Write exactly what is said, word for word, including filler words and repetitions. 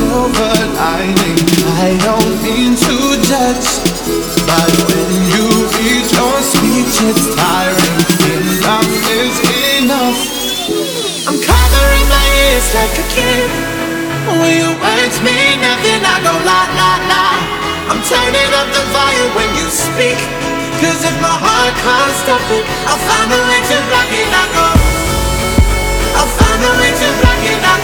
silver lining. I don't mean to judge, but when you read your speech, it's tiring. Enough is enough. I'm covering my ears like a kid. When your words mean nothing, I go la la la. I'm turning up the volume when you speak, 'cause if my heart can't stop it, I'll find a way to block it. I go, I'll find a way to block it. I